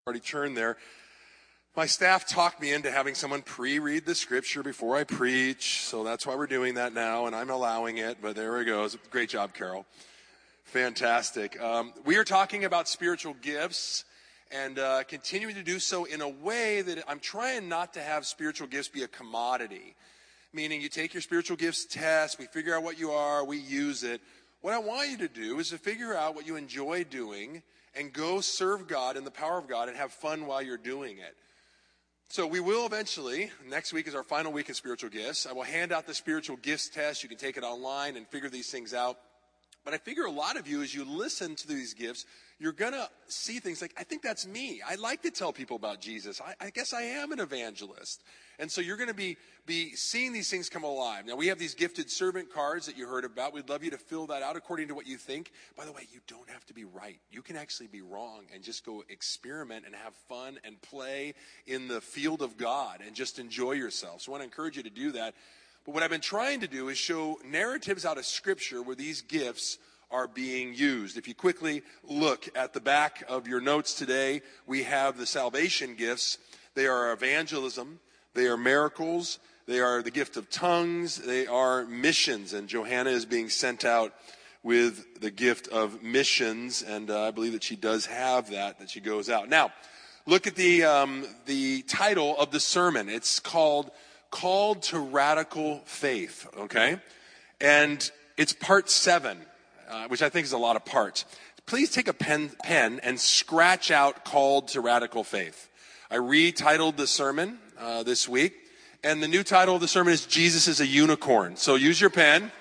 Already turned there. My staff talked me into having someone pre-read the scripture before I preach, so that's why we're doing that now, and I'm allowing it, but there it goes. Great job, Carol. Fantastic. We are talking about spiritual gifts and continuing to do so in a way that I'm trying not to have spiritual gifts be a commodity, meaning you take your spiritual gifts test, we figure out what you are, we use it. What I want you to do is to figure out what you enjoy doing and go serve God in the power of God and have fun while you're doing it. So we will eventually, next week is our final week of spiritual gifts. I will hand out the spiritual gifts test. You can take it online and figure these things out. But I figure a lot of you, as you listen to these gifts, you're going to see things like, I think that's me. I like to tell people about Jesus. I guess I am an evangelist. And so you're going to be seeing these things come alive. Now, we have these gifted servant cards that you heard about. We'd love you to fill that out according to what you think. By the way, you don't have to be right. You can actually be wrong and just go experiment and have fun and play in the field of God and just enjoy yourself. So I want to encourage you to do that. But what I've been trying to do is show narratives out of Scripture where these gifts are being used. If you quickly look at the back of your notes today, we have the salvation gifts. They are evangelism, they are miracles, they are the gift of tongues, they are missions. And Johanna is being sent out with the gift of missions, and I believe that she does have that she goes out. Now, look at the title of the sermon. It's called to Radical Faith, okay? And it's part 7, which I think is a lot of parts. Please take a pen and scratch out Called to Radical Faith. I retitled the sermon this week, and the new title of the sermon is Jesus is a Unicorn. So use your pen.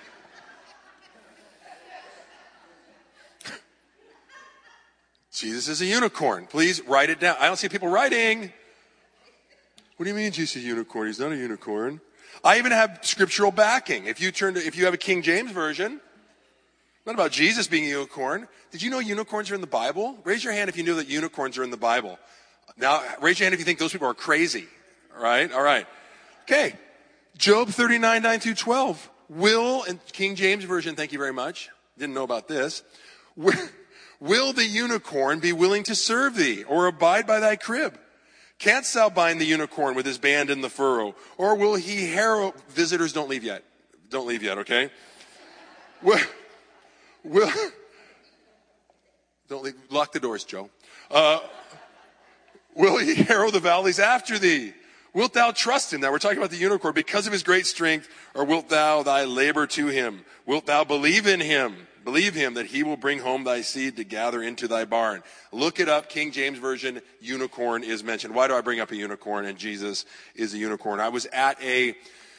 Jesus is a unicorn. Please write it down. I don't see people writing. What do you mean Jesus is a unicorn? He's not a unicorn. I even have scriptural backing. If you have a King James version, not about Jesus being a unicorn. Did you know unicorns are in the Bible? Raise your hand if you knew that unicorns are in the Bible. Now, raise your hand if you think those people are crazy. All right. Okay. Job 39, 9 through 12. Will, and King James version, thank you very much. Didn't know about this. Will the unicorn be willing to serve thee or abide by thy crib? Canst thou bind the unicorn with his band in the furrow? Or will he harrow... Visitors, don't leave yet. Don't leave yet, okay? Don't leave. Lock the doors, Joe. Will he harrow the valleys after thee? Wilt thou trust him? Now we're talking about the unicorn. Because of his great strength, or wilt thou thy labor to him? Wilt thou believe in him? Believe him that he will bring home thy seed to gather into thy barn. Look it up. King James Version, unicorn is mentioned. Why do I bring up a unicorn and Jesus is a unicorn? I was at a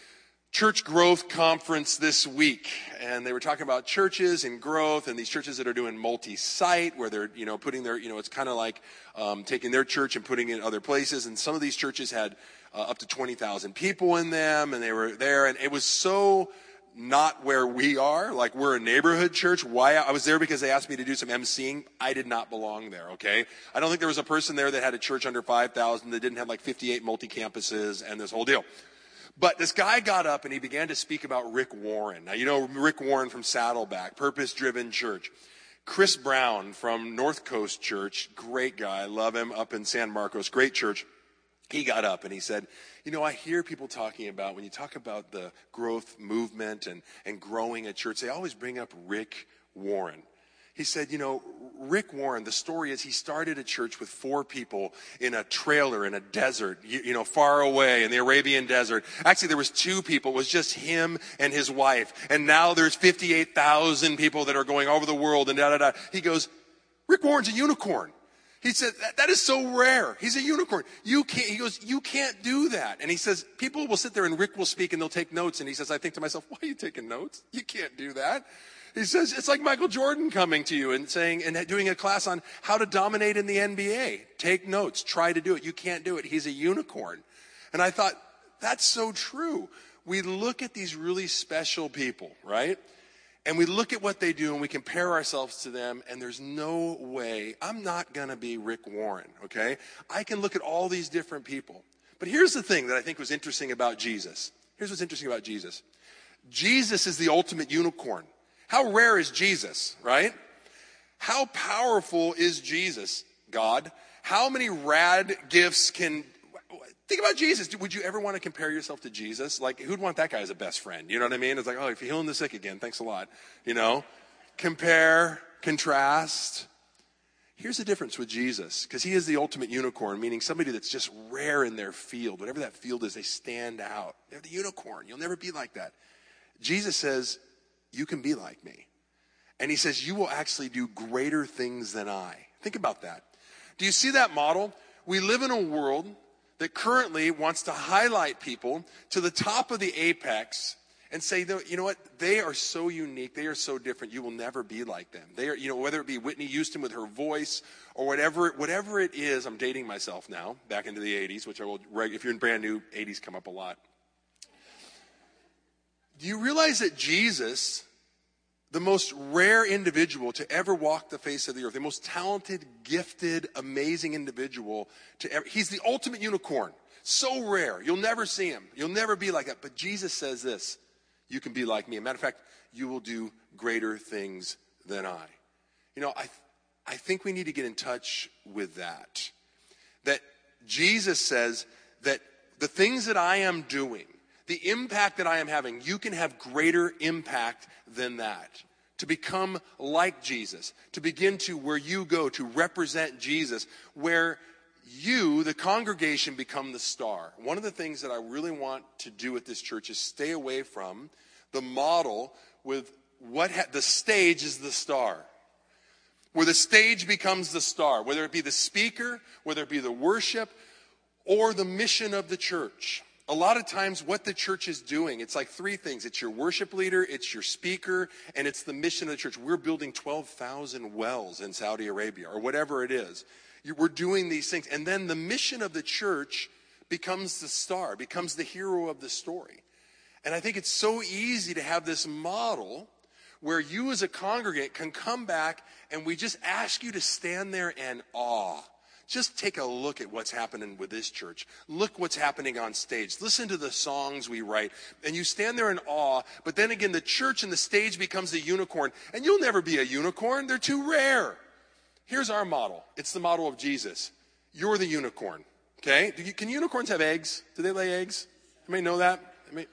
church growth conference this week, and they were talking about churches and growth, and these churches that are doing multi-site, where they're, putting their, it's kind of like taking their church and putting it in other places. And some of these churches had up to 20,000 people in them, and they were there, and it was so not where we are. Like, we're a neighborhood church. Why? I was there because they asked me to do some emceeing. I did not belong there, okay? I don't think there was a person there that had a church under 5,000 that didn't have like 58 multi-campuses and this whole deal. But this guy got up and he began to speak about Rick Warren. Now, you know Rick Warren from Saddleback, Purpose-Driven Church. Chris Brown from North Coast Church, great guy, love him, up in San Marcos, great church. He got up and he said, I hear people talking about, when you talk about the growth movement and growing a church, they always bring up Rick Warren. He said, Rick Warren, the story is he started a church with 4 people in a trailer in a desert, far away in the Arabian desert. Actually, there was 2 people. It was just him and his wife. And now there's 58,000 people that are going over the world and da-da-da. He goes, Rick Warren's a unicorn. He said, that is so rare. He's a unicorn. He goes, you can't do that. And he says, people will sit there and Rick will speak and they'll take notes. And he says, I think to myself, why are you taking notes? You can't do that. He says, it's like Michael Jordan coming to you and saying, and doing a class on how to dominate in the NBA. Take notes. Try to do it. You can't do it. He's a unicorn. And I thought, that's so true. We look at these really special people, right? And we look at what they do and we compare ourselves to them, and there's no way. I'm not going to be Rick Warren, okay? I can look at all these different people. But here's the thing that I think was interesting about Jesus. Here's what's interesting about Jesus. Jesus is the ultimate unicorn. How rare is Jesus, right? How powerful is Jesus, God? how many rad gifts think about Jesus. Would you ever want to compare yourself to Jesus? Like, who'd want that guy as a best friend? You know what I mean? It's like, oh, if you're healing the sick again, thanks a lot. You know, compare, contrast. Here's the difference with Jesus, because he is the ultimate unicorn, meaning somebody that's just rare in their field. Whatever that field is, they stand out. They're the unicorn. You'll never be like that. Jesus says, you can be like me. And he says, you will actually do greater things than I. Think about that. Do you see that model? We live in a world that currently wants to highlight people to the top of the apex and say, you know what, they are so unique, they are so different, you will never be like them. They are, you know, whether it be Whitney Houston with her voice or whatever it is. I'm dating myself now, back into the 80s, which I will, if you're in brand new, 80s come up a lot. Do you realize that Jesus, the most rare individual to ever walk the face of the earth, the most talented, gifted, amazing individual to ever, he's the ultimate unicorn. So rare. You'll never see him. You'll never be like that. But Jesus says this, you can be like me. As a matter of fact, you will do greater things than I. You know, I think we need to get in touch with that. That Jesus says that the things that I am doing, the impact that I am having, you can have greater impact than that. To become like Jesus, to begin to, where you go, to represent Jesus, where you, the congregation, become the star. One of the things that I really want to do at this church is stay away from the model with the stage is the star. Where the stage becomes the star, whether it be the speaker, whether it be the worship, or the mission of the church. A lot of times what the church is doing, it's like three things. It's your worship leader, it's your speaker, and it's the mission of the church. We're building 12,000 wells in Saudi Arabia, or whatever it is. We're doing these things. And then the mission of the church becomes the star, becomes the hero of the story. And I think it's so easy to have this model where you as a congregant can come back and we just ask you to stand there in awe. Just take a look at what's happening with this church. Look what's happening on stage. Listen to the songs we write. And you stand there in awe, but then again, the church and the stage becomes the unicorn. And you'll never be a unicorn. They're too rare. Here's our model. It's the model of Jesus. You're the unicorn. Okay? Can unicorns have eggs? Do they lay eggs? Anybody know that?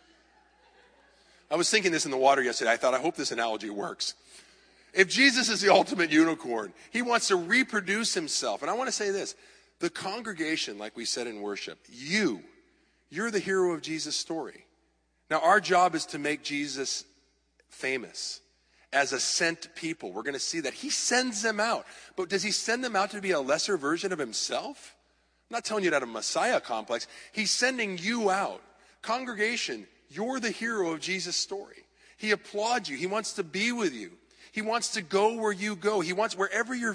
I was thinking this in the water yesterday. I thought, I hope this analogy works. If Jesus is the ultimate unicorn, he wants to reproduce himself. And I want to say this. The congregation, like we said in worship, you're the hero of Jesus' story. Now, our job is to make Jesus famous as a sent people. We're going to see that. He sends them out. But does he send them out to be a lesser version of himself? I'm not telling you that a Messiah complex. He's sending you out. Congregation, you're the hero of Jesus' story. He applauds you. He wants to be with you. He wants to go where you go. He wants wherever you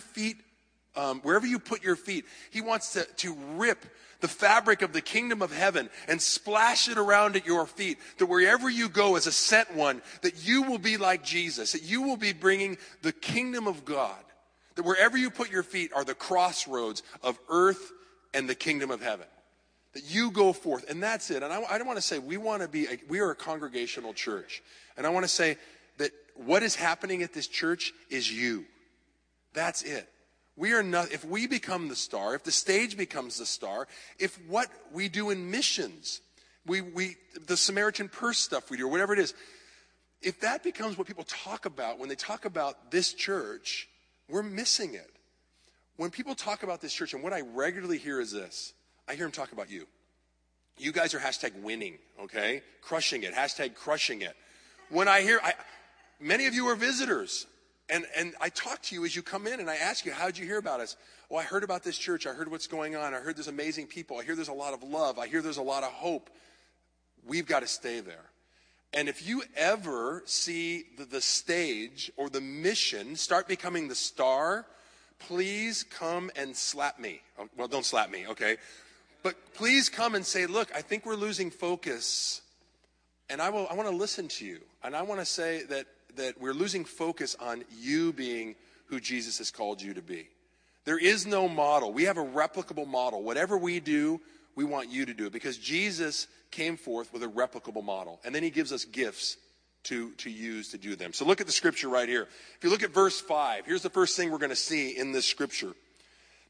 put your feet, he wants to rip the fabric of the kingdom of heaven and splash it around at your feet. That wherever you go as a sent one, that you will be like Jesus. That you will be bringing the kingdom of God. That wherever you put your feet are the crossroads of earth and the kingdom of heaven. That you go forth, and that's it. And I don't want to say we are a congregational church. And I want to say that what is happening at this church is you. That's it. We are not, if we become the star, if the stage becomes the star, if what we do in missions, the Samaritan Purse stuff we do, or whatever it is, if that becomes what people talk about when they talk about this church, we're missing it. When people talk about this church, and what I regularly hear is this, I hear them talk about you. You guys are #winning, okay? Crushing it, #crushing it. When many of you are visitors, and I talk to you as you come in, and I ask you, how'd you hear about us? Well, I heard about this church. I heard what's going on. I heard there's amazing people. I hear there's a lot of love. I hear there's a lot of hope. We've got to stay there. And if you ever see the stage or the mission start becoming the star, please come and slap me. Well, don't slap me, okay? But please come and say, look, I think we're losing focus. And I want to listen to you. And I want to say that we're losing focus on you being who Jesus has called you to be. There is no model. We have a replicable model. Whatever we do, we want you to do it. Because Jesus came forth with a replicable model. And then he gives us gifts to use to do them. So look at the scripture right here. If you look at verse 5, here's the first thing we're going to see in this scripture.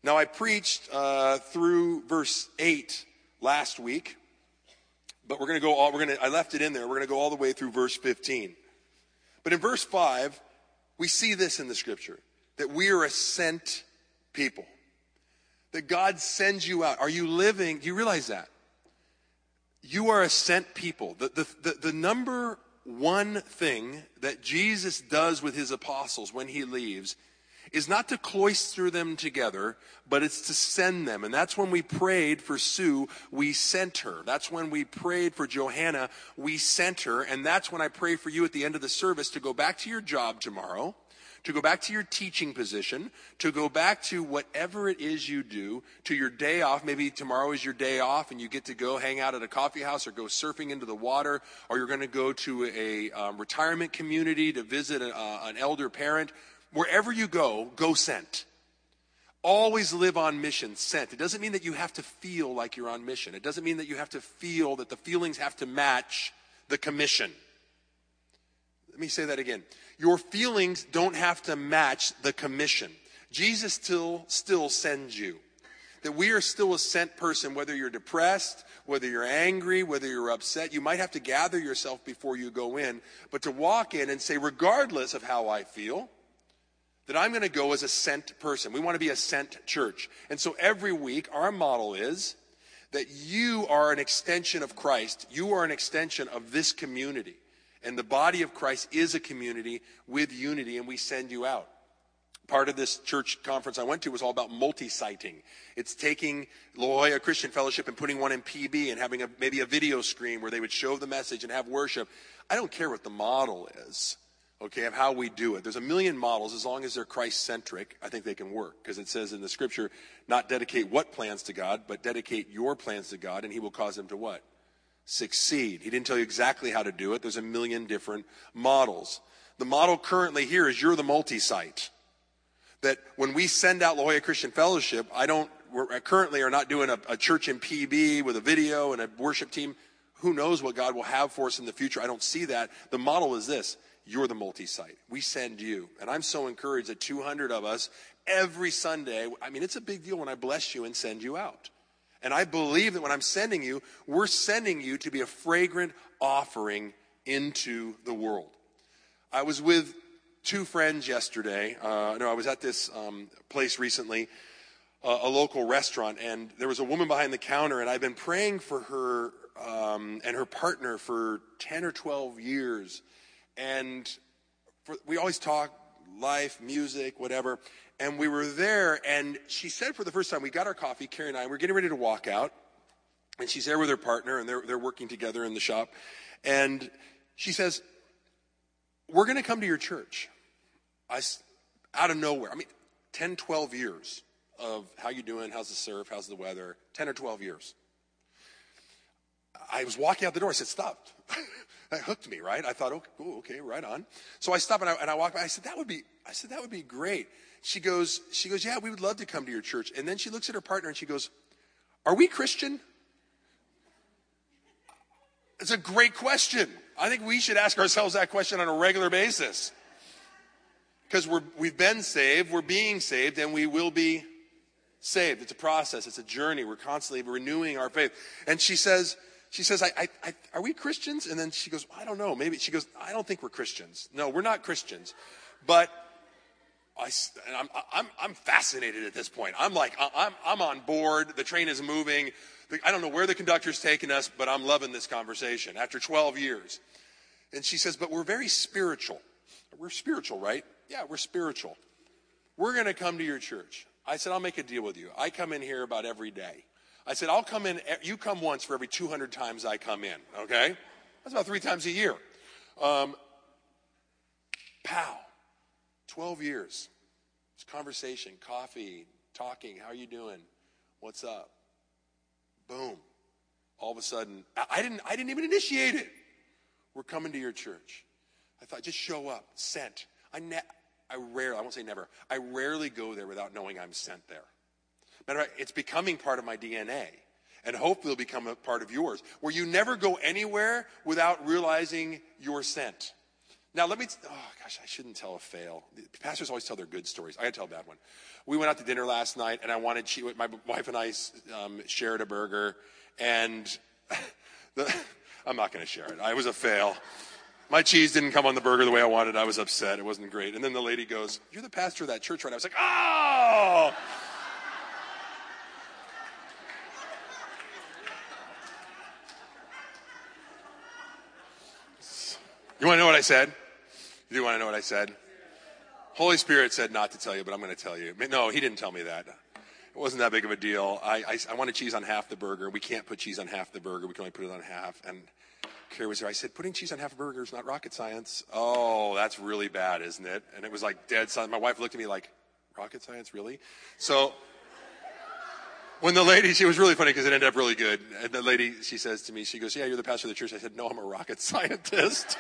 Now, I preached through verse 8 last week, but I left it in there. We're going to go all the way through verse 15. But in verse 5, we see this in the scripture, that we are a sent people. That God sends you out. Are you living? Do you realize that? You are a sent people. The number one thing that Jesus does with his apostles when he leaves is not to cloister them together, but it's to send them. And that's when we prayed for Sue, we sent her. That's when we prayed for Johanna, we sent her. And that's when I pray for you at the end of the service to go back to your job tomorrow, to go back to your teaching position, to go back to whatever it is you do, to your day off. Maybe tomorrow is your day off and you get to go hang out at a coffee house or go surfing into the water, or you're going to go to a retirement community to visit an elder parent. Wherever you go sent. Always live on mission, sent. It doesn't mean that you have to feel like you're on mission. It doesn't mean that you have to feel that the feelings have to match the commission. Let me say that again. Your feelings don't have to match the commission. Jesus still sends you. That we are still a sent person, whether you're depressed, whether you're angry, whether you're upset. You might have to gather yourself before you go in, but to walk in and say, regardless of how I feel, that I'm going to go as a sent person. We want to be a sent church. And so every week, our model is that you are an extension of Christ. You are an extension of this community. And the body of Christ is a community with unity, and we send you out. Part of this church conference I went to was all about multi-siting. It's taking La Jolla Christian Fellowship and putting one in PB and having maybe a video screen where they would show the message and have worship. I don't care what the model is. Okay, of how we do it. There's a million models. As long as they're Christ-centric, I think they can work. Because it says in the scripture, not dedicate what plans to God, but dedicate your plans to God, and he will cause them to what? Succeed. He didn't tell you exactly how to do it. There's a million different models. The model currently here is you're the multi-site. That when we send out La Jolla Christian Fellowship, we currently are not doing a church in PB with a video and a worship team. Who knows what God will have for us in the future? I don't see that. The model is this. You're the multi-site. We send you. And I'm so encouraged that 200 of us every Sunday, I mean, it's a big deal when I bless you and send you out. And I believe that when I'm sending you, we're sending you to be a fragrant offering into the world. I was with two friends yesterday. I was at this place recently, a local restaurant, and there was a woman behind the counter, and I've been praying for her and her partner for 10 or 12 years. And we always talk life, music, whatever. And we were there, and she said for the first time, we got our coffee, Carrie and I, we're getting ready to walk out. And she's there with her partner, and they're working together in the shop. And she says, we're going to come to your church. Out of nowhere. 10, 12 years of how you doing, how's the surf, how's the weather, 10 or 12 years. I was walking out the door, I said, stop. That hooked me, right? I thought, okay, right on. So I stopped and I walked by. I said, that would be great. She goes, yeah, we would love to come to your church. And then she looks at her partner and she goes, are we Christian? It's a great question. I think we should ask ourselves that question on a regular basis. Because we've been saved, we're being saved, and we will be saved. It's a process, it's a journey. We're constantly renewing our faith. And she says, are we Christians? And then she goes, I don't know. Maybe. She goes, I don't think we're Christians. No, we're not Christians. But I'm fascinated at this point. I'm like, I'm on board. The train is moving. I don't know where the conductor's taking us, but I'm loving this conversation after 12 years. And she says, but we're very spiritual. We're spiritual, right? Yeah, we're spiritual. We're going to come to your church. I said, I'll make a deal with you. I come in here about every day. I said, I'll come in, you come once for every 200 times I come in, okay? That's about 3 times a year. Pow. 12 years. It's conversation, coffee, talking, how are you doing? What's up? Boom. All of a sudden, I didn't even initiate it. We're coming to your church. I thought, just show up, sent. I won't say never, I rarely go there without knowing I'm sent there. Matter of fact, it's becoming part of my DNA, and hopefully it'll become a part of yours, where you never go anywhere without realizing you're sent. Now I shouldn't tell a fail. Pastors always tell their good stories. I got to tell a bad one. We went out to dinner last night, and my wife and I shared a burger, and I'm not going to share it. It was a fail. My cheese didn't come on the burger the way I wanted. I was upset. It wasn't great. And then the lady goes, "You're the pastor of that church, right?" I was like, "Oh!" You want to know what I said? You do want to know what I said? Holy Spirit said not to tell you, but I'm going to tell you. No, he didn't tell me that. It wasn't that big of a deal. I wanted cheese on half the burger. We can't put cheese on half the burger. We can only put it on half. And Carrie was there. I said, putting cheese on half a burger is not rocket science. Oh, that's really bad, isn't it? And it was like dead silent. My wife looked at me like, rocket science, really? So when the lady, she was really funny because it ended up really good. And the lady, she says to me, she goes, "Yeah, you're the pastor of the church." I said, "No, I'm a rocket scientist."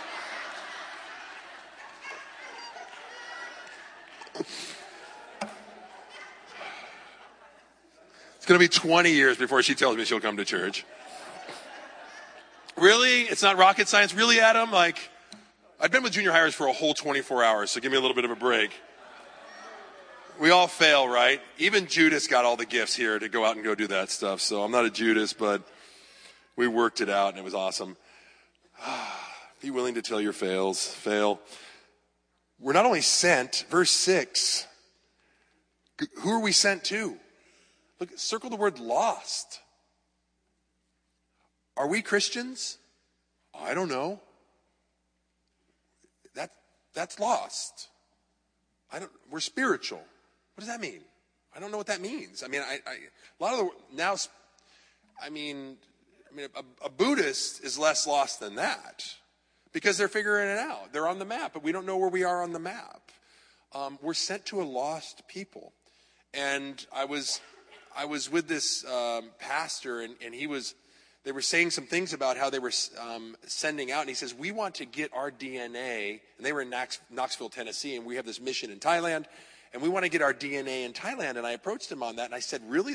It's going to be 20 years before she tells me she'll come to church. Really? It's not rocket science? Really, Adam? I've been with junior hires for a whole 24 hours, so give me a little bit of a break. We all fail, right? Even Judas got all the gifts here to go out and go do that stuff. So I'm not a Judas, but we worked it out, and it was awesome. Be willing to tell your fail. We're not only sent, verse 6. Who are we sent to? Look, circle the word lost. Are we Christians? I don't know. That's lost. We're spiritual. What does that mean? I don't know what that means. I mean, a lot of a Buddhist is less lost than that because they're figuring it out. They're on the map, but we don't know where we are on the map. We're sent to a lost people. And I was with this pastor, and they were saying some things about how they were sending out. And he says, we want to get our DNA, and they were in Knoxville, Tennessee, and we have this mission in Thailand, and we want to get our DNA in Thailand. And I approached him on that, and I said, really,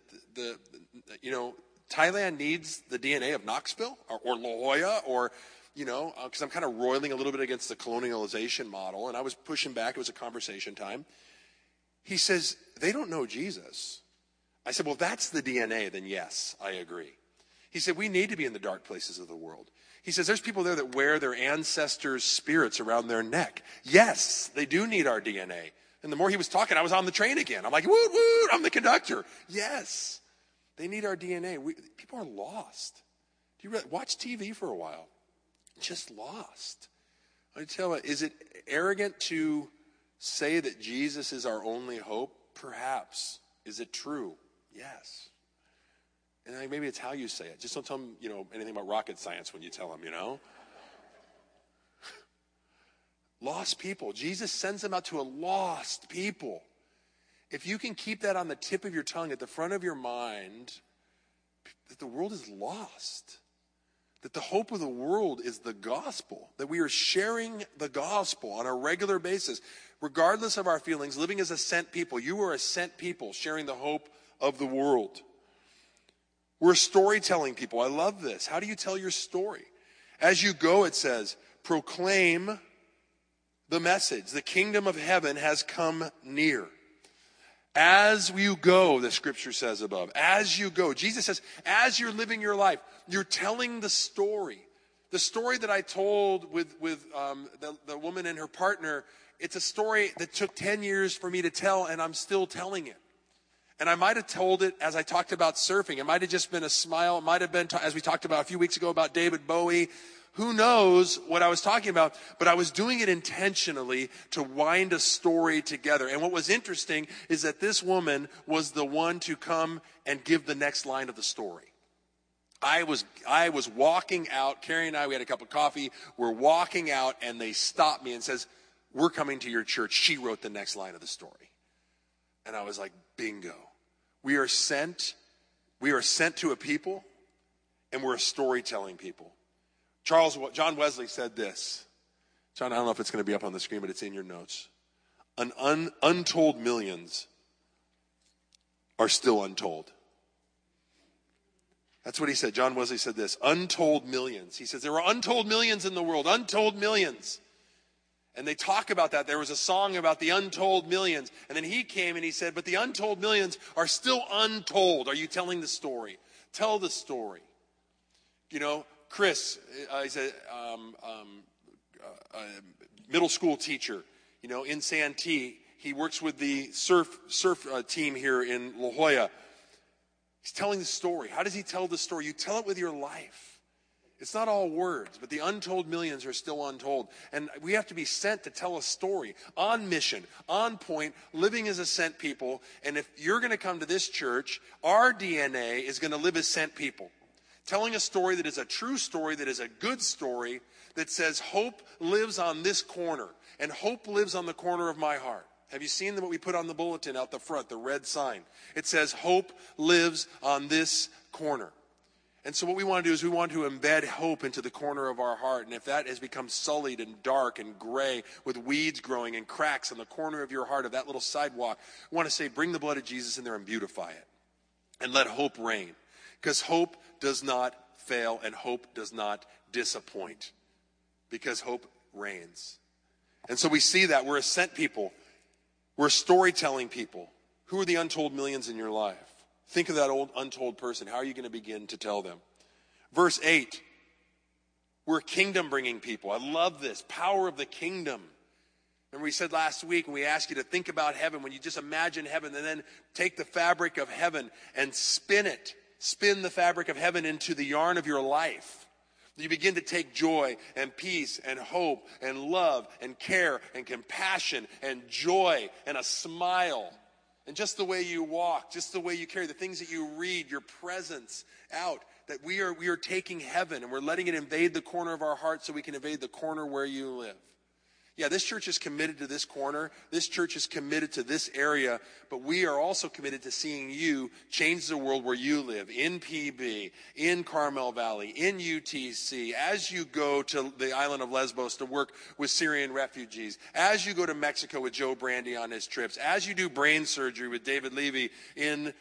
Thailand needs the DNA of Knoxville or La Jolla, or, because I'm kind of roiling a little bit against the colonialization model, and I was pushing back. It was a conversation time. He says, they don't know Jesus. I said, well, that's the DNA. Then yes, I agree. He said, we need to be in the dark places of the world. He says, there's people there that wear their ancestors' spirits around their neck. Yes, they do need our DNA. And the more he was talking, I was on the train again. I'm like, woot, woot, I'm the conductor. Yes, they need our DNA. People are lost. Watch TV for a while. Just lost. I tell you, is it arrogant to say that Jesus is our only hope? Perhaps. Is it true? Yes. And maybe it's how you say it. Just don't tell them, anything about rocket science when you tell them, Lost people. Jesus sends them out to a lost people. If you can keep that on the tip of your tongue, at the front of your mind, that the world is lost. That the hope of the world is the gospel. That we are sharing the gospel on a regular basis, regardless of our feelings, living as a sent people. You are a sent people, sharing the hope of the world. We're storytelling people. I love this. How do you tell your story? As you go, it says, proclaim the message. The kingdom of heaven has come near. As you go, the scripture says above. As you go. Jesus says, as you're living your life, you're telling the story. The story that I told with the woman and her partner, it's a story that took 10 years for me to tell, and I'm still telling it. And I might have told it as I talked about surfing. It might have just been a smile. It might have been, as we talked about a few weeks ago about David Bowie. Who knows what I was talking about, but I was doing it intentionally to wind a story together. And what was interesting is that this woman was the one to come and give the next line of the story. I was walking out, Carrie and I, we had a cup of coffee. We're walking out, and they stopped me and says, we're coming to your church. She wrote the next line of the story. And I was like, bingo. We are sent to a people, and we're a storytelling people. John Wesley said this. John, I don't know if it's going to be up on the screen, but it's in your notes. Untold millions are still untold. That's what he said. John Wesley said this, untold millions. He says there are untold millions in the world, untold millions. And they talk about that. There was a song about the untold millions. And then he came and he said, but the untold millions are still untold. Are you telling the story? Tell the story. You know, Chris, he's a middle school teacher, you know, in Santee. He works with the surf team here in La Jolla. He's telling the story. How does he tell the story? You tell it with your life. It's not all words, but the untold millions are still untold. And we have to be sent to tell a story, on mission, on point, living as a sent people. And if you're going to come to this church, our DNA is going to live as sent people. Telling a story that is a true story, that is a good story, that says hope lives on this corner, and hope lives on the corner of my heart. Have you seen what we put on the bulletin out the front, the red sign? It says hope lives on this corner. And so what we want to do is we want to embed hope into the corner of our heart. And if that has become sullied and dark and gray with weeds growing and cracks on the corner of your heart of that little sidewalk, we want to say, bring the blood of Jesus in there and beautify it. And let hope reign. Because hope does not fail and hope does not disappoint. Because hope reigns. And so we see that. We're a sent people. We're storytelling people. Who are the untold millions in your life? Think of that old untold person. How are you going to begin to tell them? Verse 8. We're kingdom bringing people. I love this. Power of the kingdom. Remember we said last week when we asked you to think about heaven, when you just imagine heaven and then take the fabric of heaven and spin it. Spin the fabric of heaven into the yarn of your life. You begin to take joy and peace and hope and love and care and compassion and joy and a smile. And just the way you walk, just the way you carry, the things that you read, your presence out, that we are taking heaven and we're letting it invade the corner of our heart so we can invade the corner where you live. Yeah, this church is committed to this corner. This church is committed to this area. But we are also committed to seeing you change the world where you live, in PB, in Carmel Valley, in UTC, as you go to the island of Lesbos to work with Syrian refugees, as you go to Mexico with Joe Brandy on his trips, as you do brain surgery with David Levy in,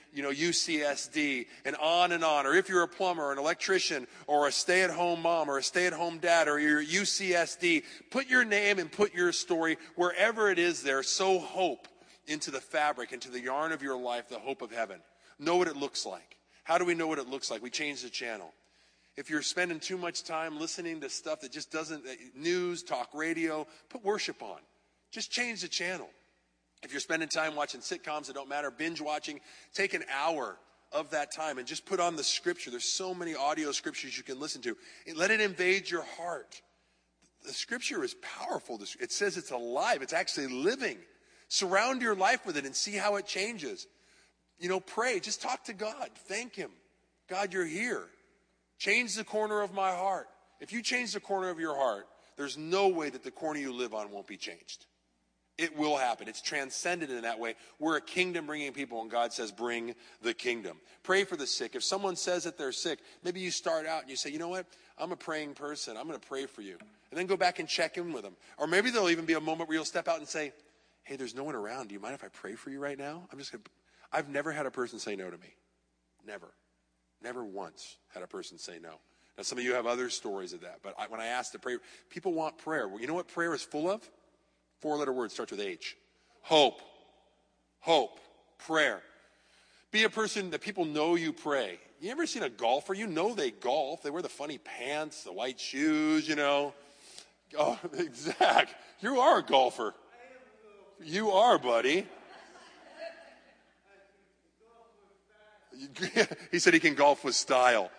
UCSD, and on and on. Or if you're a plumber or an electrician or a stay-at-home mom or a stay-at-home dad or you're UCSD, put your name and put your story wherever it is there. Sow hope into the fabric, into the yarn of your life, the hope of heaven. Know what it looks like. How do we know what it looks like? We change the channel. If you're spending too much time listening to stuff that just doesn't, news, talk radio, put worship on. Just change the channel. If you're spending time watching sitcoms that don't matter, binge watching, take an hour of that time and just put on the scripture. There's so many audio scriptures you can listen to. Let it invade your heart. The scripture is powerful. It says it's alive. It's actually living. Surround your life with it and see how it changes. Pray. Just talk to God. Thank him. God, you're here. Change the corner of my heart. If you change the corner of your heart, there's no way that the corner you live on won't be changed. It will happen. It's transcendent in that way. We're a kingdom bringing people, and God says, bring the kingdom. Pray for the sick. If someone says that they're sick, maybe you start out and you say, you know what? I'm a praying person. I'm going to pray for you. And then go back and check in with them. Or maybe there'll even be a moment where you'll step out and say, hey, there's no one around. Do you mind if I pray for you right now? I've never had a person say no to me. Never. Never once had a person say no. Now, some of you have other stories of that. But when I ask to pray, people want prayer. Well, you know what prayer is full of? 4-letter word starts with H. Hope. Hope. Prayer. Be a person that people know you pray. You ever seen a golfer? You know they golf. They wear the funny pants, the white shoes, Oh, exact. You are a golfer. You are, buddy. He said he can golf with style.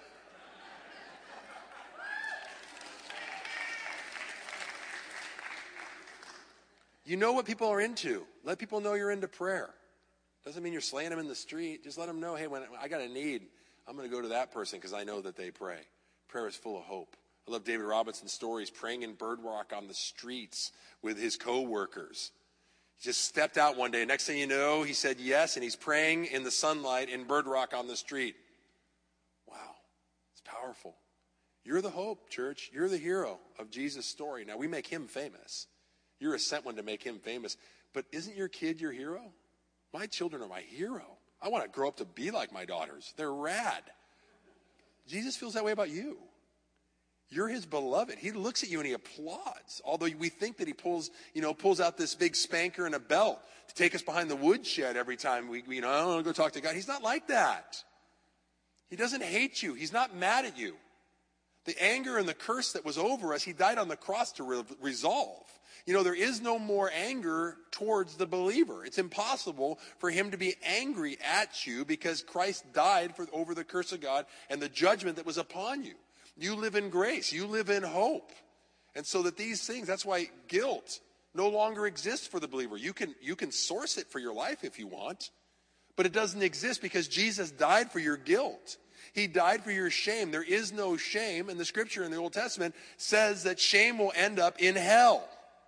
You know what people are into. Let people know you're into prayer. Doesn't mean you're slaying them in the street. Just let them know, hey, when I got a need, I'm going to go to that person because I know that they pray. Prayer is full of hope. I love David Robinson's stories, praying in Bird Rock on the streets with his co-workers. He just stepped out one day. Next thing you know, he said yes, and he's praying in the sunlight in Bird Rock on the street. Wow, it's powerful. You're the hope, church. You're the hero of Jesus' story. Now, we make him famous. You're a sent one to make him famous. But isn't your kid your hero? My children are my hero. I want to grow up to be like my daughters. They're rad. Jesus feels that way about you. You're his beloved. He looks at you and he applauds. Although we think that he pulls out this big spanker and a belt to take us behind the woodshed every time I want to go talk to God. He's not like that. He doesn't hate you. He's not mad at you. The anger and the curse that was over us, he died on the cross to resolve. There is no more anger towards the believer. It's impossible for him to be angry at you because Christ died over the curse of God and the judgment that was upon you. You live in grace. You live in hope. And so that these things, that's why guilt no longer exists for the believer. You can source it for your life if you want, but it doesn't exist because Jesus died for your guilt. He died for your shame. There is no shame, and the scripture in the Old Testament says that shame will end up in hell.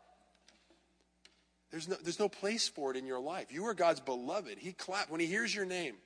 There's no place for it in your life. You are God's beloved. He clapped when he hears your name.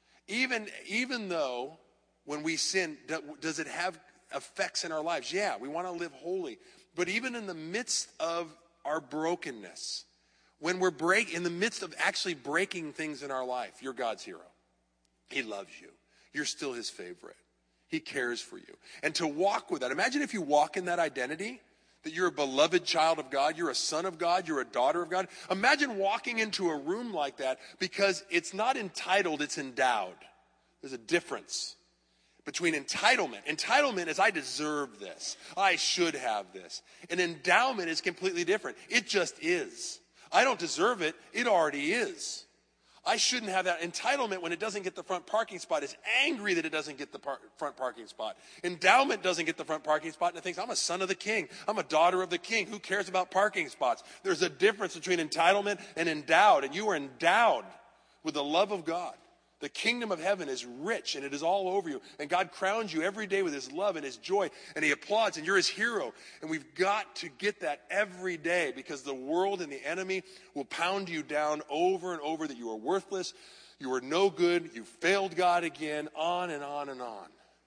Even though when we sin, does it have effects in our lives? Yeah, we want to live holy. But even in the midst of our brokenness, when we're in the midst of actually breaking things in our life, you're God's hero. He loves you. You're still his favorite. He cares for you. And to walk with that, imagine if you walk in that identity, that you're a beloved child of God, you're a son of God, you're a daughter of God. Imagine walking into a room like that because it's not entitled, it's endowed. There's a difference between entitlement. Entitlement is I deserve this. I should have this. And endowment is completely different. It just is. I don't deserve it. It already is. I shouldn't have that. Entitlement, when it doesn't get the front parking spot, is angry that it doesn't get the front parking spot. Endowment doesn't get the front parking spot and it thinks, I'm a son of the king. I'm a daughter of the king. Who cares about parking spots? There's a difference between entitlement and endowed. And you are endowed with the love of God. The kingdom of heaven is rich and it is all over you. And God crowns you every day with his love and his joy. And he applauds and you're his hero. And we've got to get that every day because the world and the enemy will pound you down over and over that you are worthless. You are no good. You failed God again. On and on and on.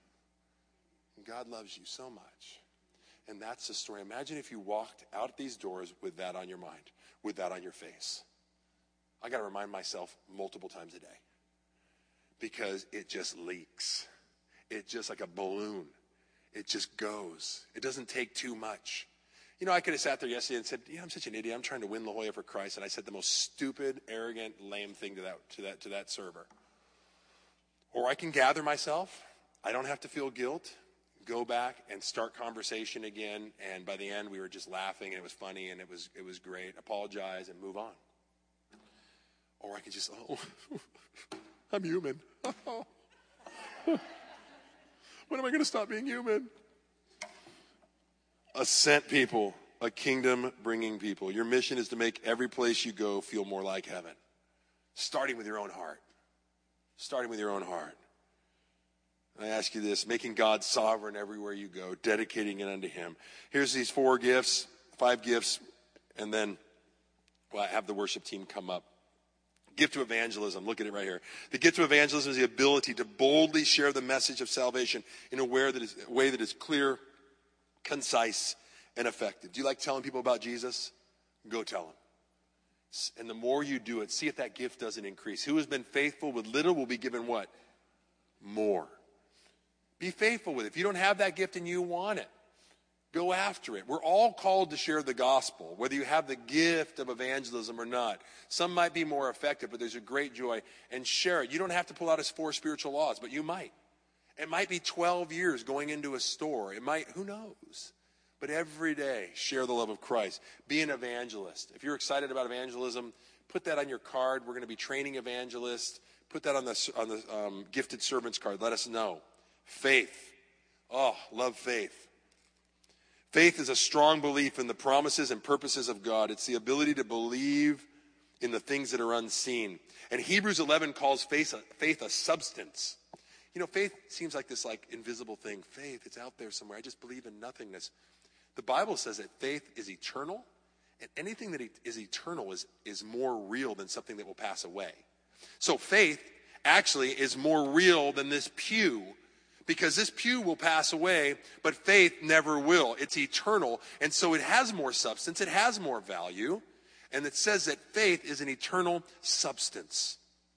And God loves you so much. And that's the story. Imagine if you walked out these doors with that on your mind, with that on your face. I got to remind myself multiple times a day. Because it just leaks. It's just like a balloon. It just goes. It doesn't take too much. I could have sat there yesterday and said, I'm such an idiot. I'm trying to win La Jolla for Christ. And I said the most stupid, arrogant, lame thing to that server. Or I can gather myself. I don't have to feel guilt. Go back and start conversation again. And by the end, we were just laughing and it was funny and it was great. Apologize and move on. Or I can just, I'm human. When am I going to stop being human? A sent people, a kingdom-bringing people. Your mission is to make every place you go feel more like heaven. Starting with your own heart. Starting with your own heart. And I ask you this, making God sovereign everywhere you go, dedicating it unto him. Here's these 5 gifts, and then I have the worship team come up. Gift of evangelism. Look at it right here. The gift of evangelism is the ability to boldly share the message of salvation in a way that is clear, concise, and effective. Do you like telling people about Jesus? Go tell them. And the more you do it, see if that gift doesn't increase. Who has been faithful with little will be given what? More. Be faithful with it. If you don't have that gift and you want it, go after it. We're all called to share the gospel, whether you have the gift of evangelism or not. Some might be more effective, but there's a great joy. And share it. You don't have to pull out his 4 spiritual laws, but you might. It might be 12 years going into a store. It might, who knows? But every day, share the love of Christ. Be an evangelist. If you're excited about evangelism, put that on your card. We're going to be training evangelists. Put that on the gifted servants card. Let us know. Faith. Oh, love faith. Faith is a strong belief in the promises and purposes of God. It's the ability to believe in the things that are unseen. And Hebrews 11 calls faith a substance. Faith seems like this invisible thing. Faith, it's out there somewhere. I just believe in nothingness. The Bible says that faith is eternal, and anything that is eternal is more real than something that will pass away. So faith actually is more real than this pew, because this pew will pass away, but faith never will. It's eternal, and so it has more substance. It has more value, and it says that faith is an eternal substance.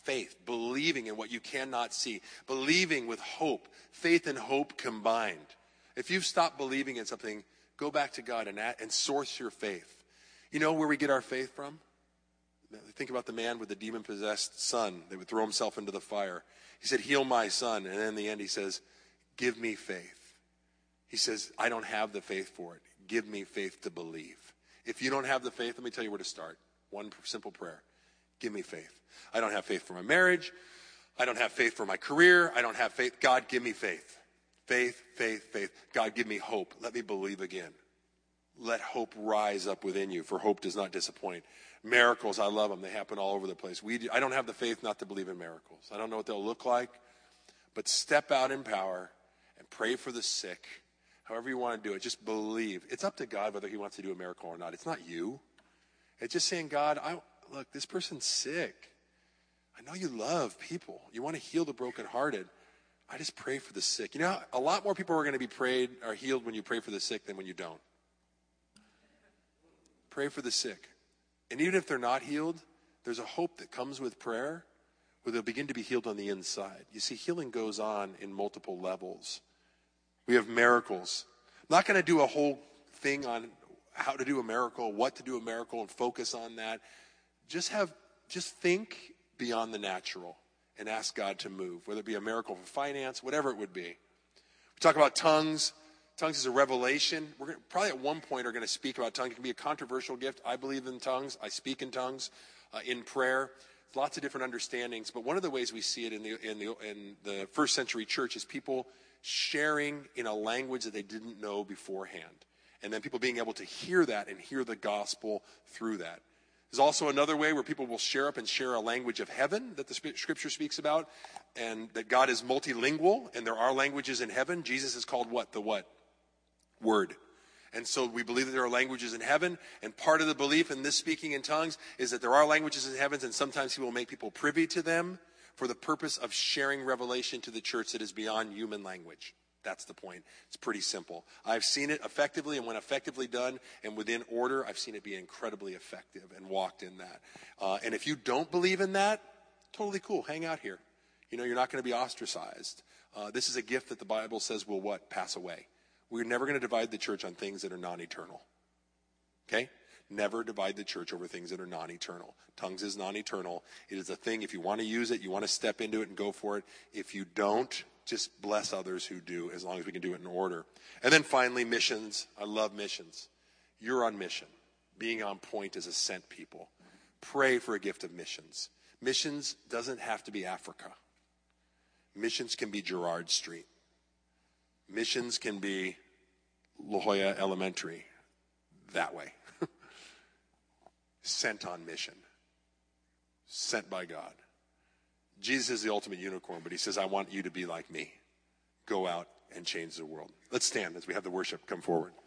Faith, believing in what you cannot see, believing with hope, faith and hope combined. If you've stopped believing in something, go back to God and source your faith. You know where we get our faith from? Think about the man with the demon-possessed son that would throw himself into the fire. He said, heal my son. And then in the end he says, give me faith. He says, I don't have the faith for it. Give me faith to believe. If you don't have the faith, let me tell you where to start. One simple prayer. Give me faith. I don't have faith for my marriage. I don't have faith for my career. I don't have faith. God, give me faith. Faith, faith, faith. God, give me hope. Let me believe again. Let hope rise up within you, for hope does not disappoint. Miracles, I love them. They happen all over the place. I don't have the faith not to believe in miracles. I don't know what they'll look like, but step out in power and pray for the sick. However you want to do it, just believe. It's up to God whether he wants to do a miracle or not. It's not you. It's just saying, God, look, this person's sick. I know you love people. You want to heal the brokenhearted. I just pray for the sick. You know, a lot more people are going to be healed when you pray for the sick than when you don't. Pray for the sick. And even if they're not healed, there's a hope that comes with prayer where they'll begin to be healed on the inside. You see, healing goes on in multiple levels. We have miracles. I'm not going to do a whole thing on how to do a miracle, what to do a miracle, and focus on that. Just think beyond the natural and ask God to move, whether it be a miracle for finance, whatever it would be. We talk about tongues. Tongues is a revelation. We're probably at one point are going to speak about tongues. It can be a controversial gift. I believe in tongues. I speak in tongues in prayer. Lots of different understandings. But one of the ways we see it in the first century church is people sharing in a language that they didn't know beforehand. And then people being able to hear that and hear the gospel through that. There's also another way where people will share a language of heaven that the scripture speaks about, and that God is multilingual, and there are languages in heaven. Jesus is called what? The what? Word. And so we believe that there are languages in heaven, and part of the belief in this speaking in tongues is that there are languages in heavens, and sometimes he will make people privy to them for the purpose of sharing revelation to the church that is beyond human language. That's the point. It's pretty simple. I've seen it effectively, and when effectively done and within order, I've seen it be incredibly effective and walked in that. And if you don't believe in that, totally cool. Hang out here. You know, you're not going to be ostracized. This is a gift that the Bible says will what? Pass away. We're never going to divide the church on things that are non-eternal. Okay? Never divide the church over things that are non-eternal. Tongues is non-eternal. It is a thing. If you want to use it, you want to step into it and go for it. If you don't, just bless others who do, as long as we can do it in order. And then finally, missions. I love missions. You're on mission. Being on point as a sent people. Pray for a gift of missions. Missions doesn't have to be Africa. Missions can be Girard Street. Missions can be La Jolla Elementary. That way. Sent on mission. Sent by God. Jesus is the ultimate unicorn, but he says, I want you to be like me. Go out and change the world. Let's stand as we have the worship come forward.